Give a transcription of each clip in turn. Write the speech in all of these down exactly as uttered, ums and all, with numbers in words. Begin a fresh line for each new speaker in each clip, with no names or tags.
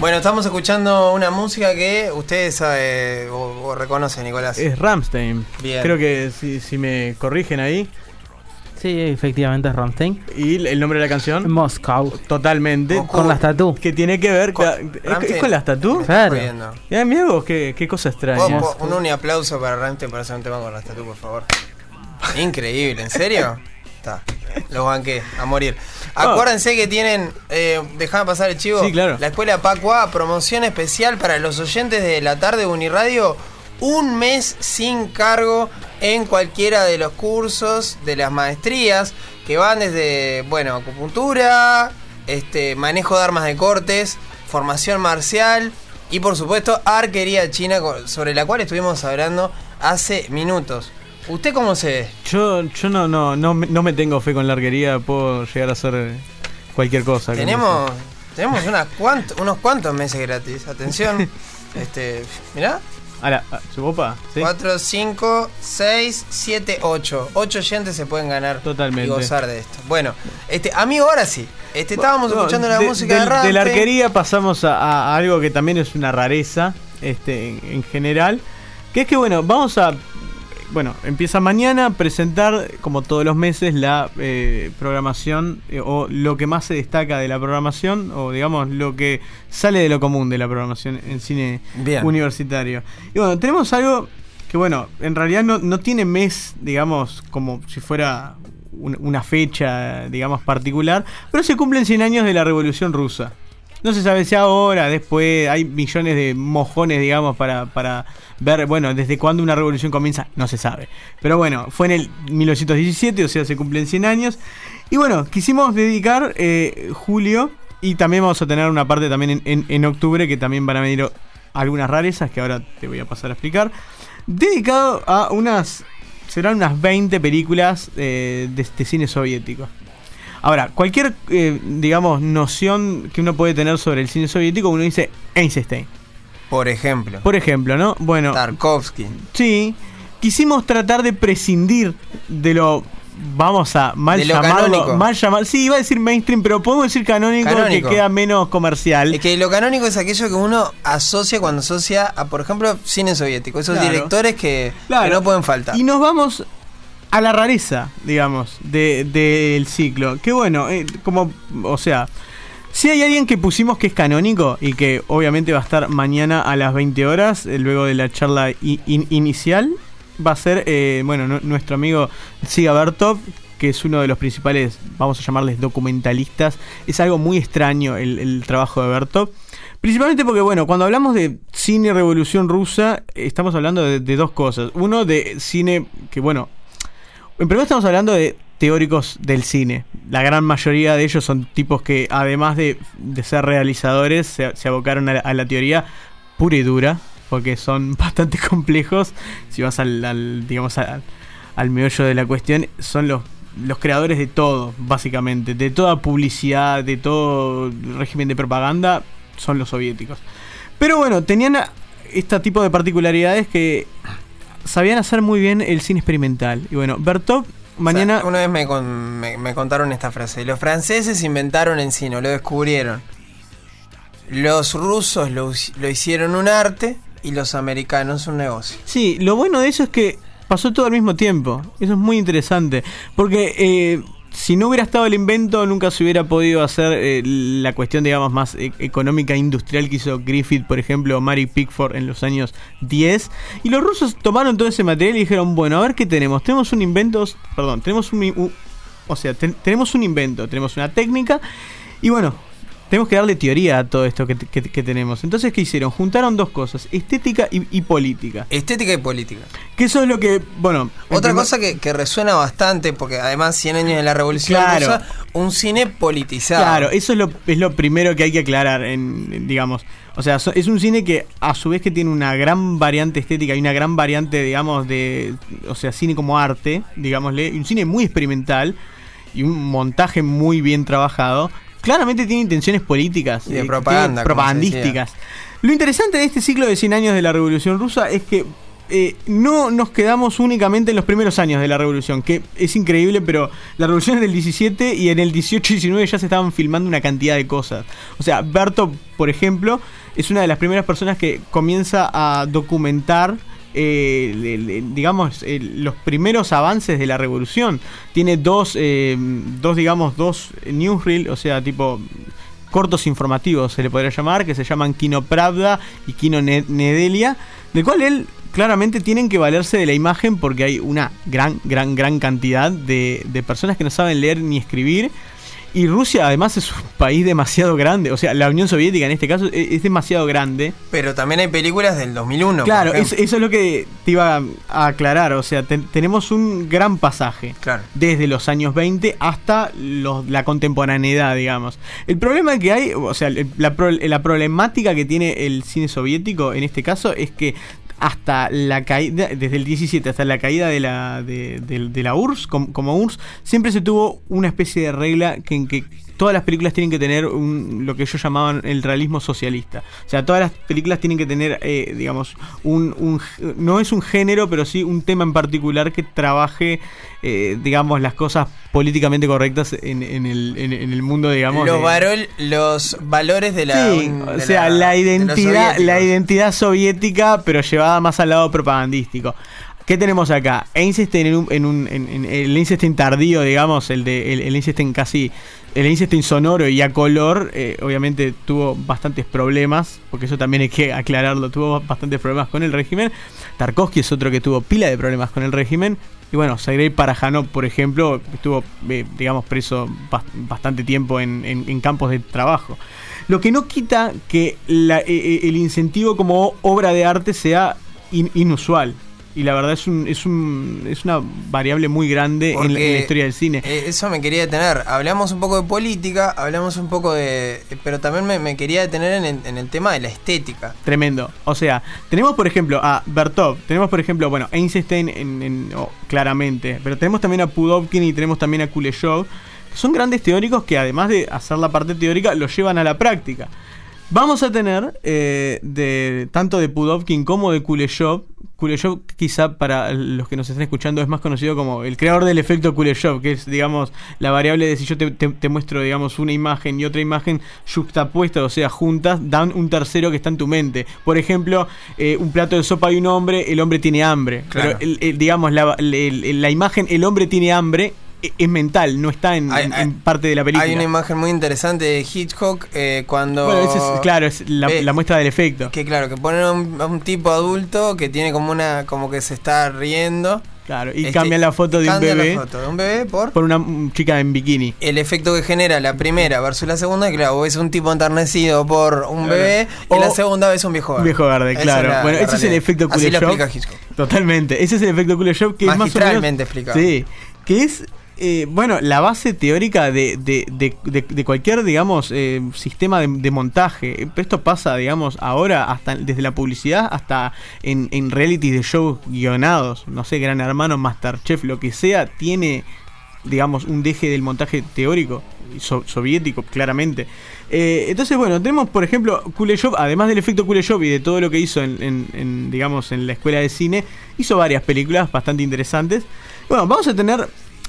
Bueno, estamos escuchando una música que ustedes eh, o, o reconocen, Nicolás.
Es Rammstein.
Bien.
Creo que si, si me corrigen ahí.
Sí, efectivamente es Rammstein.
¿Y el nombre de la canción?
Moscow.
Totalmente.
Moscow. Con las tatú.
Que tiene que ver con... ¿Es, ¿Es con las tatú?
Claro.
Ya, mirá vos, qué, qué cosa extraña.
Vos, vos, un uniaplauso para Rammstein para hacer un tema con las tatú, por favor. Increíble, ¿en serio? Está, los banqué a morir. Acuérdense que tienen, eh, dejame pasar el chivo.
Sí, claro.
La escuela Pacua, promoción especial para los oyentes de la tarde de Uniradio. Un mes sin cargo en cualquiera de los cursos de las maestrías que van desde, bueno, acupuntura, este, manejo de armas de cortes, formación marcial y por supuesto arquería china, sobre la cual estuvimos hablando hace minutos. ¿Usted cómo se ve?
Yo, yo no, no, no, no me tengo fe con la arquería, puedo llegar a hacer cualquier cosa.
Tenemos, tenemos unas cuant, unos cuantos meses gratis. Atención, este, mirá.
Ahora, ¿su popa? ¿Sí?
cuatro, cinco, seis, siete, ocho. ocho oyentes se pueden ganar.
Totalmente.
Y gozar de esto. Bueno, este, amigo, ahora sí. Este, estábamos
no,
escuchando la
de,
música
de,
de Rammstein.
De la arquería pasamos a, a algo que también es una rareza, este, en, en general. Que es que, bueno, vamos a... Bueno, empieza mañana a presentar, como todos los meses, la eh, programación eh, o lo que más se destaca de la programación, o digamos lo que sale de lo común de la programación en cine Bien. universitario. Y bueno, tenemos algo que, bueno, en realidad no, no tiene mes, digamos, como si fuera un, una fecha, digamos, particular, pero se cumplen cien años de la Revolución Rusa. No se sabe si ahora, después, hay millones de mojones, digamos, para, para ver, bueno, desde cuándo una revolución comienza, no se sabe. Pero bueno, fue en el mil novecientos diecisiete, o sea, se cumplen cien años. Y bueno, quisimos dedicar eh, julio, y también vamos a tener una parte también en, en, en octubre, que también van a venir algunas rarezas, que ahora te voy a pasar a explicar, dedicado a unas, serán unas veinte películas eh, de este cine soviético. Ahora, cualquier, eh, digamos, noción que uno puede tener sobre el cine soviético, uno dice Eisenstein.
Por ejemplo.
Por ejemplo, ¿no? Bueno.
Tarkovsky.
Sí. Quisimos tratar de prescindir de lo, vamos a mal
de lo
llamarlo.
Canónico.
Mal llamar, sí, iba a decir mainstream, pero podemos decir canónico, canónico, que queda menos comercial.
Es que lo canónico es aquello que uno asocia cuando asocia a, por ejemplo, cine soviético. Esos claro. directores que, claro. que no pueden faltar.
Y nos vamos a la rareza, digamos, del de, de ciclo. Que bueno, eh, como, o sea, si hay alguien que pusimos que es canónico y que obviamente va a estar mañana a las veinte horas, eh, luego de la charla in, in, inicial, va a ser, eh, bueno, no, nuestro amigo Dziga Vertov, que es uno de los principales, vamos a llamarles documentalistas. Es algo muy extraño el, el trabajo de Vertov. Principalmente porque, bueno, cuando hablamos de cine revolución rusa, estamos hablando de, de dos cosas. Uno, de cine que, bueno, en primer estamos hablando de teóricos del cine. La gran mayoría de ellos son tipos que, además de, de ser realizadores, se, se abocaron a la, a la teoría pura y dura, porque son bastante complejos. Si vas al, al digamos, al, al meollo de la cuestión, son los, los creadores de todo, básicamente. De toda publicidad, de todo régimen de propaganda, son los soviéticos. Pero bueno, tenían este tipo de particularidades que sabían hacer muy bien el cine experimental. Y bueno, Vertov mañana...
O sea, una vez me, con, me, me contaron esta frase. Los franceses inventaron el cine, lo descubrieron. Los rusos lo, lo hicieron un arte y los americanos un negocio.
Sí, lo bueno de eso es que pasó todo al mismo tiempo. Eso es muy interesante. Porque eh, si no hubiera estado el invento, nunca se hubiera podido hacer eh, la cuestión, digamos, más e- económica e industrial que hizo Griffith, por ejemplo, o Mary Pickford en los años diez. Y los rusos tomaron todo ese material y dijeron, bueno, a ver qué tenemos. Tenemos un invento, perdón, tenemos un, un o sea, ten, tenemos un invento, tenemos una técnica y bueno, tenemos que darle teoría a todo esto que, que, que tenemos. Entonces, ¿qué hicieron? Juntaron dos cosas, estética y, y política.
Estética y política.
Que eso es lo que, bueno...
Otra primer... cosa que, que resuena bastante, porque además cien años de la Revolución
claro.
Rusa, un cine politizado.
Claro, eso es lo, es lo primero que hay que aclarar, en, en, digamos... O sea, so, es un cine que a su vez que tiene una gran variante estética y una gran variante, digamos, de... O sea, cine como arte, digámosle, un cine muy experimental y un montaje muy bien trabajado. Claramente tiene intenciones políticas
y de eh, propaganda,
propagandísticas. Lo interesante de este ciclo de cien años de la Revolución Rusa es que eh, no nos quedamos únicamente en los primeros años de la revolución, que es increíble, pero la revolución es del diecisiete y en el dieciocho y diecinueve ya se estaban filmando una cantidad de cosas. O sea, Vertov, por ejemplo, es una de las primeras personas que comienza a documentar Eh, le, le, digamos eh, los primeros avances de la revolución. Tiene dos eh, dos digamos dos newsreel, o sea, tipo cortos informativos se le podría llamar, que se llaman Kino Pravda y Kino Nedelia, del cual él claramente tienen que valerse de la imagen porque hay una gran gran gran cantidad de, de personas que no saben leer ni escribir. Y Rusia además es un país demasiado grande. O sea, la Unión Soviética en este caso es, es demasiado grande.
Pero también hay películas del dos mil uno.
Claro, es, eso es lo que te iba a aclarar. O sea, te, tenemos un gran pasaje.
Claro.
Desde los años veinte hasta los, la contemporaneidad, digamos. El problema que hay, o sea, la, la problemática que tiene el cine soviético en este caso es que hasta la caída, desde el diecisiete hasta la caída de la de, de, de la U R S S, como, como U R S S, siempre se tuvo una especie de regla que en que todas las películas tienen que tener un, lo que ellos llamaban el realismo socialista. O sea, todas las películas tienen que tener, eh, digamos, un, un no es un género, pero sí un tema en particular que trabaje, eh, digamos, las cosas políticamente correctas en, en, el, en, en el mundo, digamos.
Los,
de,
varol, los valores de la...
Sí,
un,
o
de
sea,
la,
la identidad, la
soviéticos.
identidad soviética, pero llevada más al lado propagandístico. ¿Qué tenemos acá? Eisenstein en, un, en, un, en, en el Eisenstein tardío, digamos, el de el, el Eisenstein casi, el Eisenstein sonoro y a color, eh, obviamente tuvo bastantes problemas, porque eso también hay que aclararlo, tuvo bastantes problemas con el régimen. Tarkovsky es otro que tuvo pila de problemas con el régimen. Y bueno, Sergei Parajanov, por ejemplo, estuvo, eh, digamos, preso bastante tiempo en, en, en campos de trabajo. Lo que no quita que la, eh, el incentivo como obra de arte sea in, inusual. Y la verdad es un es un es una variable muy grande en la, en la historia del cine.
Eso me quería detener. Hablamos un poco de política, hablamos un poco de... Pero también me, me quería detener en el, en el tema de la estética.
Tremendo. O sea, tenemos por ejemplo a Vertov, tenemos por ejemplo, bueno, Eisenstein en, en, oh, claramente, pero tenemos también a Pudovkin y tenemos también a Kuleshov, que son grandes teóricos que además de hacer la parte teórica, lo llevan a la práctica. Vamos a tener, eh, de tanto de Pudovkin como de Kuleshov. Kuleshov, quizá para los que nos están escuchando, es más conocido como el creador del efecto Kuleshov, que es, digamos, la variable de si yo te, te, te muestro, digamos, una imagen y otra imagen yuxtapuestas, o sea, juntas, dan un tercero que está en tu mente. Por ejemplo, eh, un plato de sopa y un hombre, el hombre tiene hambre.
Claro.
Pero, el, el, digamos, la, la, la imagen, el hombre tiene hambre, es mental, no está en,
hay,
en,
hay,
en parte de la película.
Hay una imagen muy interesante de Hitchcock eh, cuando...
Bueno, ese es, claro, es la,
eh,
la muestra del efecto.
Que claro, que ponen a un, a un tipo adulto que tiene como una como que se está riendo.
Claro, y
este,
cambian la foto de un bebé.
La foto de un bebé por...
por una chica en bikini.
El efecto que genera la primera versus la segunda, claro, ves un tipo enternecido por un
claro.
bebé
o
y la segunda ves un viejo verde.
Un viejo verde, claro.
La,
bueno,
la
ese
realidad.
es el efecto Kuleshov.
Así lo explica Hitchcock.
Totalmente. Ese es el efecto Kuleshov que es más o menos...
Magistralmente explicado.
Sí, que es... Eh, bueno, la base teórica de, de, de, de, de cualquier, digamos, eh, sistema de, de montaje. Esto pasa, digamos, ahora hasta desde la publicidad hasta en, en realities de shows guionados. No sé, Gran Hermano, Masterchef, lo que sea, tiene, digamos, un deje del montaje teórico so, soviético, claramente. Eh, entonces, bueno, tenemos, por ejemplo, Kuleshov, además del efecto Kuleshov y de todo lo que hizo en, en, en, digamos, en la escuela de cine, hizo varias películas bastante interesantes. Bueno, vamos a tener...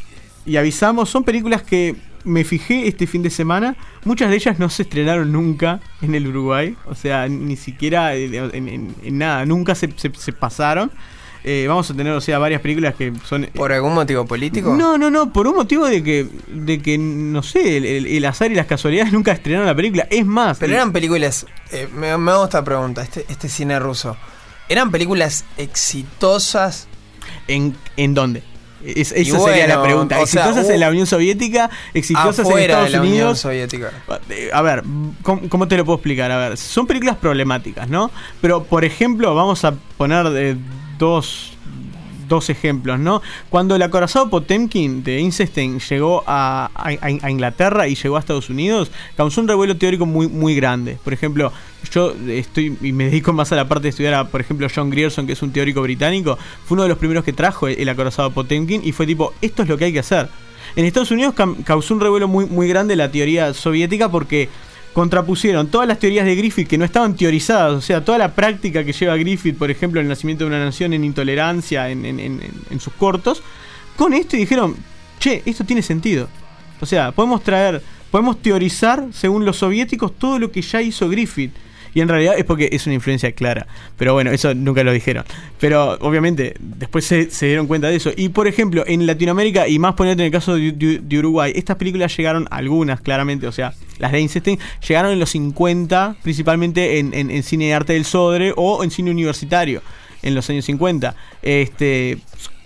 Y avisamos, son películas que me fijé este fin de semana. Muchas de ellas no se estrenaron nunca en el Uruguay. O sea, ni siquiera en, en, en nada, nunca se, se, se pasaron. Eh, vamos a tener, o sea, varias películas que son...
¿Por algún motivo político?
No, no, no, por un motivo de que, de que no sé, el, el, el azar y las casualidades nunca estrenaron la película. Es más...
Pero eran películas... Eh, me, me hago esta pregunta, este, este cine ruso. ¿Eran películas exitosas?
¿En, en dónde? Es, esa
bueno,
sería la pregunta. ¿Exitosas
sea, uh,
en la Unión Soviética? ¿Exitosas en Estados
de la
Unidos?
Unión Soviética.
A ver, ¿cómo, ¿cómo te lo puedo explicar? A ver, son películas problemáticas, ¿no? Pero, por ejemplo, vamos a poner eh, dos... dos ejemplos, ¿no? Cuando el acorazado Potemkin de Eisenstein llegó a, a, a Inglaterra y llegó a Estados Unidos, causó un revuelo teórico muy, muy grande. Por ejemplo, yo estoy y me dedico más a la parte de estudiar a, por ejemplo, John Grierson, que es un teórico británico, fue uno de los primeros que trajo el, el acorazado Potemkin y fue tipo, esto es lo que hay que hacer. En Estados Unidos ca- causó un revuelo muy, muy grande la teoría soviética porque contrapusieron todas las teorías de Griffith que no estaban teorizadas, o sea, toda la práctica que lleva Griffith, por ejemplo, el nacimiento de una nación, en intolerancia, en, en, en, en sus cortos, con esto, y dijeron, che, esto tiene sentido. O sea, podemos traer, podemos teorizar, según los soviéticos, todo lo que ya hizo Griffith. Y en realidad es porque es una influencia clara. Pero bueno, eso nunca lo dijeron. Pero obviamente después se, se dieron cuenta de eso. Y por ejemplo, en Latinoamérica, y más poniendo en el caso de, de, de Uruguay, estas películas llegaron, algunas claramente, o sea, las de Eisenstein, llegaron en los cincuenta, principalmente en, en, en cine de arte del Sodre o en cine universitario, en los años cincuenta. Este,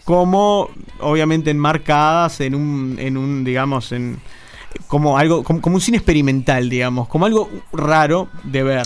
como obviamente enmarcadas en un, en un digamos, en como algo, como, como un cine experimental, digamos, como algo raro de ver.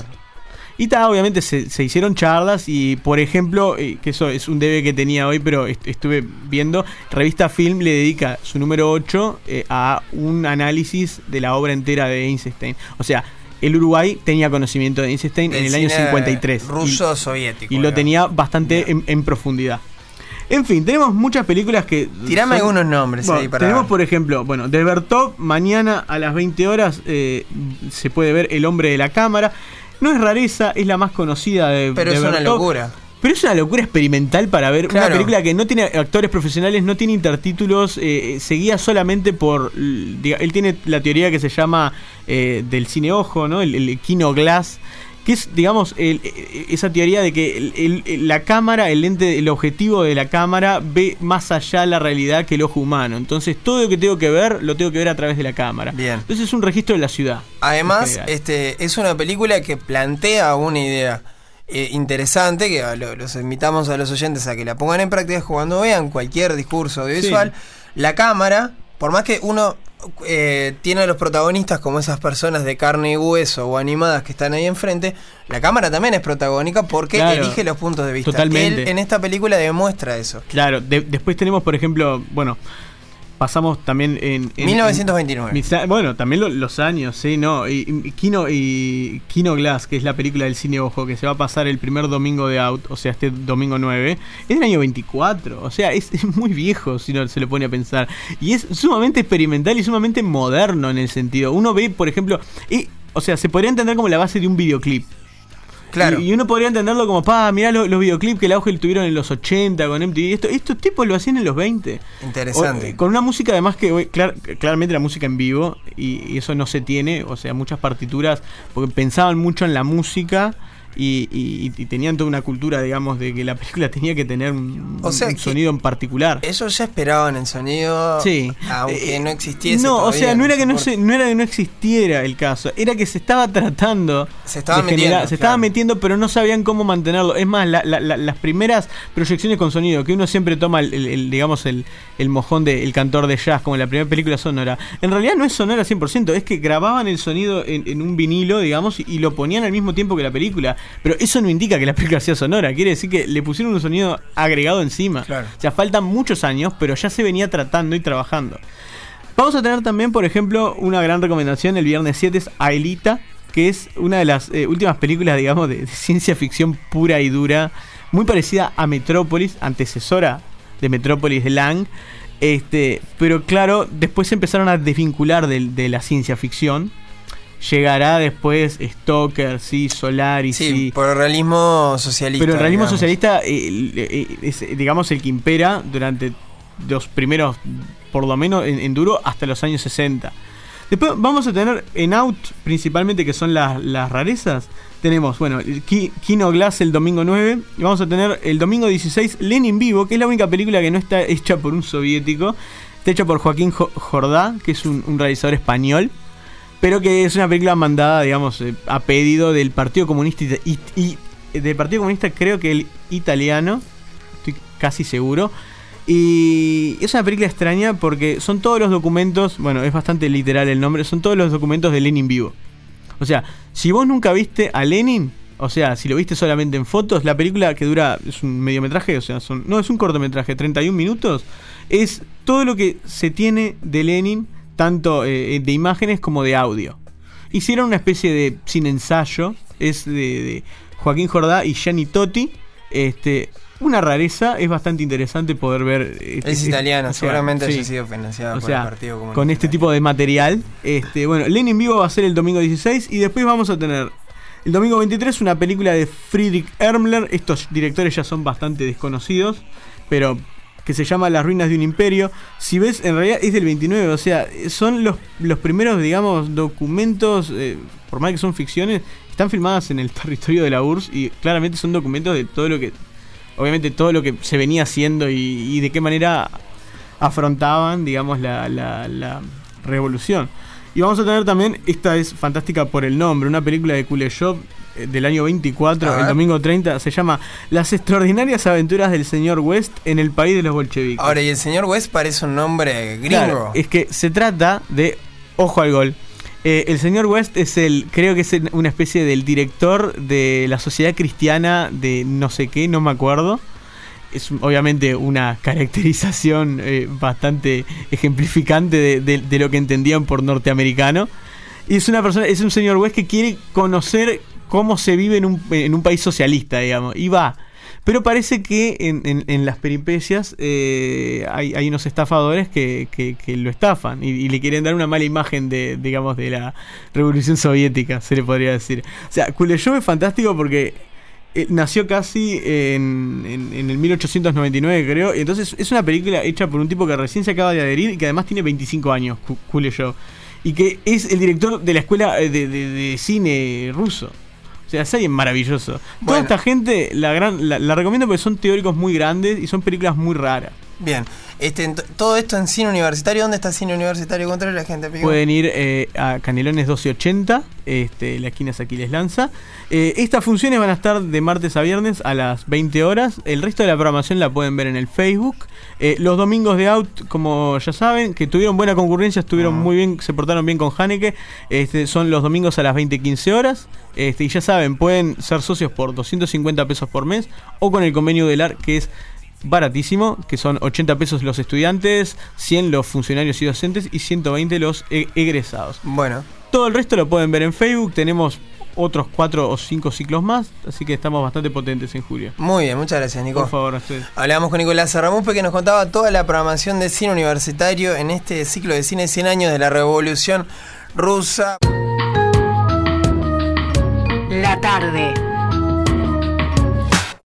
Y ta, obviamente se, se hicieron charlas y, por ejemplo, eh, que eso es un debe que tenía hoy, pero est- estuve viendo, Revista Film le dedica su número ocho eh, a un análisis de la obra entera de Eisenstein. O sea, el Uruguay tenía conocimiento de Eisenstein
Del
en el año
cine
cincuenta y tres.
ruso-soviético.
Y, y lo tenía bastante en, en profundidad. En fin, tenemos muchas películas que...
Tirame
son,
algunos nombres
bueno,
ahí para...
Tenemos, por ejemplo, bueno, de Bertov, mañana a las veinte horas eh, se puede ver El hombre de la cámara. No es rareza, es la más conocida de
Pero
de
es una
Bertov.
locura.
Pero es una locura experimental para ver
Claro.
una película que no tiene actores profesionales, no tiene intertítulos, eh, se guía solamente por... Diga, él tiene la teoría que se llama eh, del cine ojo, ¿no? El, el Kino Glass, que es, digamos, el, esa teoría de que el, el, la cámara, el lente, el objetivo de la cámara ve más allá la realidad que el ojo humano. Entonces todo lo que tengo que ver, lo tengo que ver a través de la cámara.
Bien.
Entonces es un registro de la ciudad.
Además, este es una película que plantea una idea eh, interesante, que lo, los invitamos a los oyentes a que la pongan en práctica cuando vean cualquier discurso audiovisual. Sí. La cámara, por más que uno... Eh, tiene a los protagonistas como esas personas de carne y hueso o animadas que están ahí enfrente, la cámara también es protagónica porque claro, elige los puntos de vista.
Totalmente.
Él en esta película demuestra eso.
Claro, de, después tenemos, por ejemplo, bueno, pasamos también en... en
mil novecientos veintinueve.
En, bueno, también lo, los años, sí, ¿no? Y, y, Kino, y Kino Glass, que es la película del cine ojo, que se va a pasar el primer domingo de Out, o sea, este domingo nueve, es del año veinticuatro, o sea, es, es muy viejo si no se lo pone a pensar. Y es sumamente experimental y sumamente moderno en el sentido. Uno ve, por ejemplo, y, o sea, se podría entender como la base de un videoclip.
Claro.
Y, y uno podría entenderlo como, pa, mirá los, los videoclips que el auge tuvieron en los ochenta con M T V. Esto, estos tipos lo hacían en los veinte.
Interesante.
O, con una música además que, clar, claramente la música en vivo, y, y eso no se tiene, o sea, muchas partituras, porque pensaban mucho en la música y, y, y tenían toda una cultura, digamos, de que la película tenía que tener un,
o sea,
un sonido en particular.
Ellos ya esperaban el sonido,
sí,
aunque
eh,
no existiese.
No,
todavía,
o sea, no era que no,
por...
se, no era que no existiera el caso, era que se estaba tratando,
se estaba
de
metiendo,
generar, se
claro.
estaba metiendo, pero no sabían cómo mantenerlo. Es más, la, la, la, las primeras proyecciones con sonido, que uno siempre toma el, el, el digamos el, el mojón del de, cantor de jazz, como en la primera película sonora, en realidad no es sonora cien por ciento, es que grababan el sonido en, en un vinilo, digamos, y, y lo ponían al mismo tiempo que la película, pero eso no indica que la película sea sonora, quiere decir que le pusieron un sonido agregado encima.
Claro.
O sea, faltan muchos años, pero ya se venía tratando y trabajando. Vamos a tener también, por ejemplo, una gran recomendación el viernes siete, es Aelita, que es una de las eh, últimas películas, digamos, de, de ciencia ficción pura y dura, muy parecida a Metrópolis, antecesora de Metrópolis de Lang. Este, pero claro, después se empezaron a desvincular de, de la ciencia ficción. Llegará después Stoker, sí, Solaris,
sí,
sí.
por el realismo socialista.
Pero el realismo
digamos.
socialista eh, eh, es, digamos, el que impera durante los primeros, por lo menos en, en duro, hasta los años sesenta. Después vamos a tener en Out, principalmente, que son las, las rarezas. Tenemos, bueno, Ki, Kino Glass el domingo nueve. Y vamos a tener el domingo dieciséis Lenin Vivo, que es la única película que no está hecha por un soviético. Está hecha por Joaquín Jordá, que es un, un realizador español, pero que es una película mandada, digamos, eh, a pedido del Partido Comunista y, y, y del Partido Comunista, creo que el italiano, estoy casi seguro. Y es una película extraña porque son todos los documentos, bueno, es bastante literal el nombre, son todos los documentos de Lenin vivo. O sea, si vos nunca viste a Lenin, o sea, si lo viste solamente en fotos, la película, que dura, es un mediometraje, o sea, son, no, es un cortometraje, treinta y un minutos, es todo lo que se tiene de Lenin, tanto eh, de imágenes como de audio. Hicieron una especie de cine ensayo, es de, de Joaquín Jordá y Gianni Totti, este, una rareza, es bastante interesante poder ver.
Es, es italiano, o sea, seguramente sí, haya sido financiado
o
por
sea,
el Partido Comunista.
Con este tipo de material. Este, bueno, Lenin Vivo va a ser el domingo dieciséis y después vamos a tener el domingo veintitrés una película de Friedrich Ermler. Estos directores ya son bastante desconocidos, pero que se llama Las ruinas de un imperio. Si ves, en realidad es del veintinueve, o sea, son los, los primeros, digamos, documentos, eh, por más que son ficciones, están filmadas en el territorio de la U R S S y claramente son documentos de todo lo que, obviamente todo lo que se venía haciendo y, y de qué manera afrontaban, digamos, la, la, la revolución. Y vamos a tener también, esta es fantástica por el nombre, una película de Kuleshov del año veinticuatro, el domingo treinta, se llama Las extraordinarias aventuras del señor West en el país de los bolcheviques.
Ahora, y el señor West parece un nombre gringo.
Claro, es que se trata de, ojo al gol, eh, el señor West es el, creo que es una especie del director de la Sociedad Cristiana de no sé qué, no me acuerdo. Es obviamente una caracterización eh, bastante ejemplificante de, de, de lo que entendían por norteamericano. Y es una persona, es un señor West que quiere conocer cómo se vive en un, en un país socialista, digamos, y va. Pero parece que en, en, en las peripecias eh, hay, hay unos estafadores que, que, que lo estafan y, y le quieren dar una mala imagen de, digamos, de la Revolución Soviética, se le podría decir. O sea, Kuleshov es fantástico porque eh, nació casi en, en, en el mil ochocientos noventa y nueve, creo, y entonces es una película hecha por un tipo que recién se acaba de adherir y que además tiene veinticinco años, Kuleshov, y que es el director de la escuela de, de, de cine ruso. O sea, es alguien maravilloso.
Bueno.
Toda esta gente la, gran, la, la recomiendo porque son teóricos muy grandes y son películas muy raras.
Bien, este, ent- todo esto en Cine Universitario. ¿Dónde está Cine Universitario? Contra la gente, amigo.
Pueden ir eh, a Canelones doce ochenta, este, la esquina es Aquiles Lanza. Eh, estas funciones van a estar de martes a viernes a las veinte horas. El resto de la programación la pueden ver en el Facebook. Eh, los domingos de Out, como ya saben, que tuvieron buena concurrencia, estuvieron uh-huh. muy bien, se portaron bien con Haneke. Este, son los domingos a las veinte quince horas. Este, y ya saben, pueden ser socios por doscientos cincuenta pesos por mes o con el convenio del A R, que es baratísimo, que son ochenta pesos los estudiantes, cien los funcionarios y docentes y ciento veinte los e- egresados.
Bueno.
Todo el resto lo pueden ver en Facebook. Tenemos otros cuatro o cinco ciclos más, así que estamos bastante potentes en julio.
Muy bien, muchas gracias, Nico.
Por favor, a ustedes.
Hablamos con Nicolás Arramupe, que nos contaba toda la programación de Cine Universitario en este ciclo de cine cien años de la Revolución Rusa.
La tarde.